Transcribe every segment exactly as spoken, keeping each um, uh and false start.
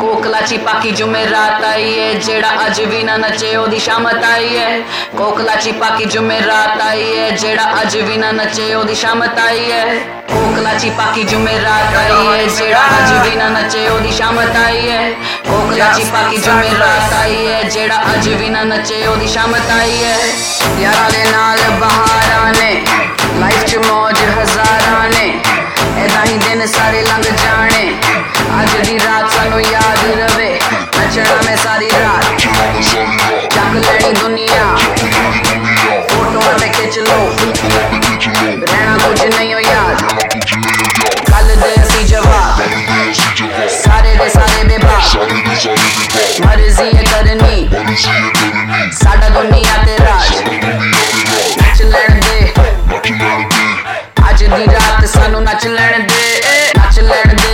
कोकलाची पाकी जुमेरात आई है जेड़ा अज भी ना नचे ओदी शामत आई है। कोकलाची पाकी जुमेरात आई है जेड़ा अज भी ना नचे ओदी शामत आई है। कोकलाची पाकी जुमेरात आई है जेड़ा अज भी ना नचे ओदी शामत आई है। कोकलाची पाकी जुमेरात आई है जेड़ा अज भी ना नचे ओदी शामत आई है। यारा दे नाल बहारां ने लाइफ च मौज हजारां ने ऐदा ही दिन सारे लंघ जाने अज दी रात सानू याद रवे नचना में सारी रात चक लैनी दुनिया फोटो में खिंच लो रहना कुछ नहीं हो याद कल दे सी जवाब सारे दे सारे बेबाक मर्जी है करनी साडा दुनिया ते राज नच लैन दे अज दी रात सानू नच लैन दे नच लैन दे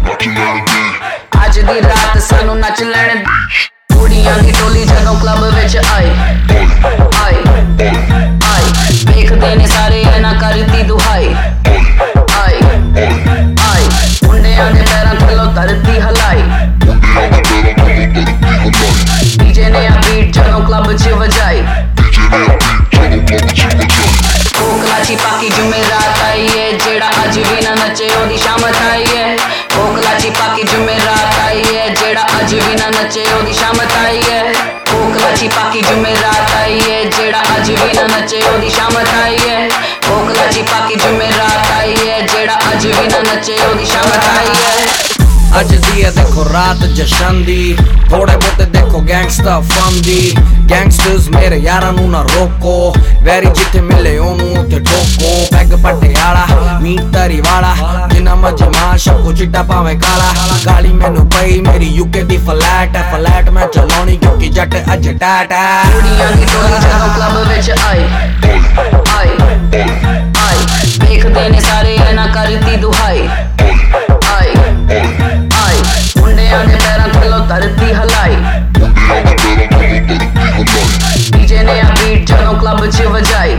अज दी रात सानू नच लैन कुड़ियां दी टोली जदों क्लब विच आई आई आई देखदे ने सारे ना करदी दुहाई आई आई मुंडियां दे पैरां थल्लों धरती हलाई डीजे ने आ बीट जदों क्लब च वजाई कोकलाची पाकी जुमेरात आई है जेड़ा अज भी ना नचे ओदी शामत आई है। कोकलाची पाकी जुमेरात आई है जेड़ा अज भी ना नचे ओदी शामत आई है। कोकलाची पाकी जुमेरात आई है जेड़ा अज भी ना नचे ओदी शामत आई है। कोकलाची पाकी जुमेरात आई है जेड़ा अज भी ना नचे ओदी शामत आई है। अज दी है देखो रात जशन दी थोड़े बहुते देखो गैंगस्टर फन दी गैंगस्टर्स मेरे यारां नू ना रोको वैरी जिथे मिले ओनू उथे ठोको पैग पटियाला मीट तरी वाला जिन्ना मजे मां शक्को चिट्टा पावे काला गाली मैनू पई मेरी यूके दी फ्लैट है फ्लैट मैं चलाउणी क्योंकि जट अज टैट है। कुड़ियां दी टोली जदों क्लब विच आई आई आई देखदे ने सारे ना करदी दुहाई आई आई मुंडियां दे पैरां थल्लों धरती हलाई डीजे ने आ बीट जदों क्लब च वजाई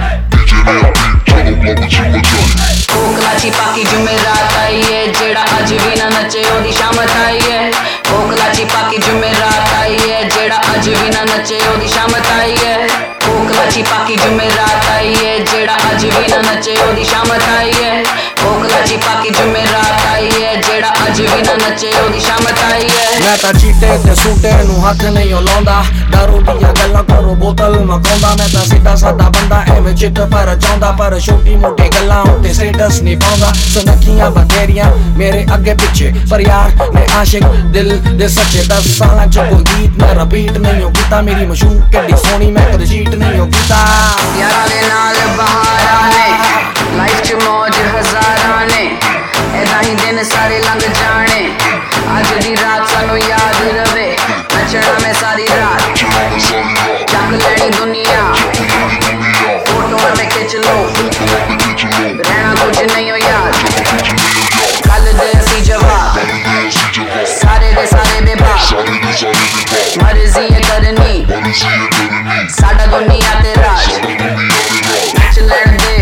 कोकलाची पाकी जुमेरात आई है जेड़ा अज भी ना नचे ओदी शामत आई है। कोकलाची पाकी जुमेरात आई है जेड़ा अज भी ना नचे ओदी शामत आई है। कोकलाची पाकी जुमेरात आई है जेड़ा अज भी ना नचे ओदी शामत आई है। कोकलाची पाकी जुमेरात आई है जेड़ा अज भी ना नचे ओदी शामत आई है। मैं तां चीटे ते सूटे नू हथ नहीं लाउंदा दारू दियां गल्लां करो बोतल मकाउंदा मैं तां सीधा सादा बंदा एवें चिट पर चाहुंदा पर छोटी मोटी गल्लां उत्ते स्टेटस नहीं पाउंदा सनखियां बथेरियां मेरे अगे पिछे पर यार मैं आशिक दिल दे सच्चे दस सालां च कोई गीत मैं रिपीट नहीं हो कीता मेरी मशहूर कड्डी सोनी मैं कदे चीट नहीं हो कीता। यारा दे नाल बहारां ने लाइफ च मौज हजारां ने ऐदा ही दिन सारे लंघ जाने अज दी रात सानू याद रवे नचना में सारी रात चक लैनी दुनिया फोटो में खिंच लो रहना कुछ नहीं हो याद कल दे सी जवाब सारे दे सारे बेबाक मर्जी है करनी साडा दुनिया ते राज नच लैन दे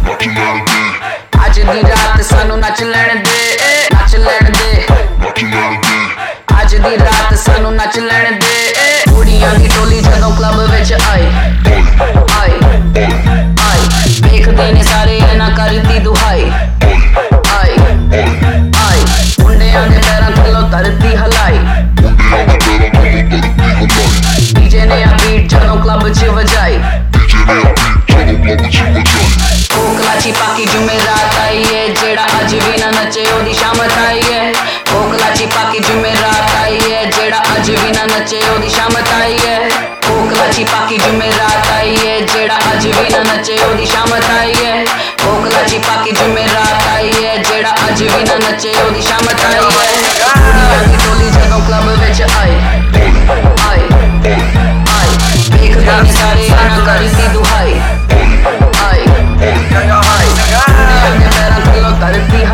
अज दी रात सानू नच लैन दे नच लैन दे अज दी रात सानू नच लैन दे कुड़ियां दी टोली जदों क्लब विच आई आई आई देखदे ने सारे ना करदी दुहाई आई आई मुंडियां दे पैरां थल्लों धरती हलाई डीजे ने आ बीट जदों क्लब च वजाई कोकलाची पाकी जुमेरात आई है जेड़ा अज भी ना नचे ओदी शामत आई है। कोकलाची पाकी जुमेरात आई है जेड़ा अज भी ना नचे ओदी शामत आई है। कोकलाची पाकी जुमेरात आई है जेड़ा अज भी ना नचे ओदी शामत आई है। कोकलाची पाकी जुमेरात आई है जेड़ा अज भी ना नचे ओदी शामत आई है। कुड़ियां दी टोली जदों क्लब विच आई आई आई देखदे ने सारे ना करदी दुहाई आई आई मुंडियां दे पैरां थल्लों धरती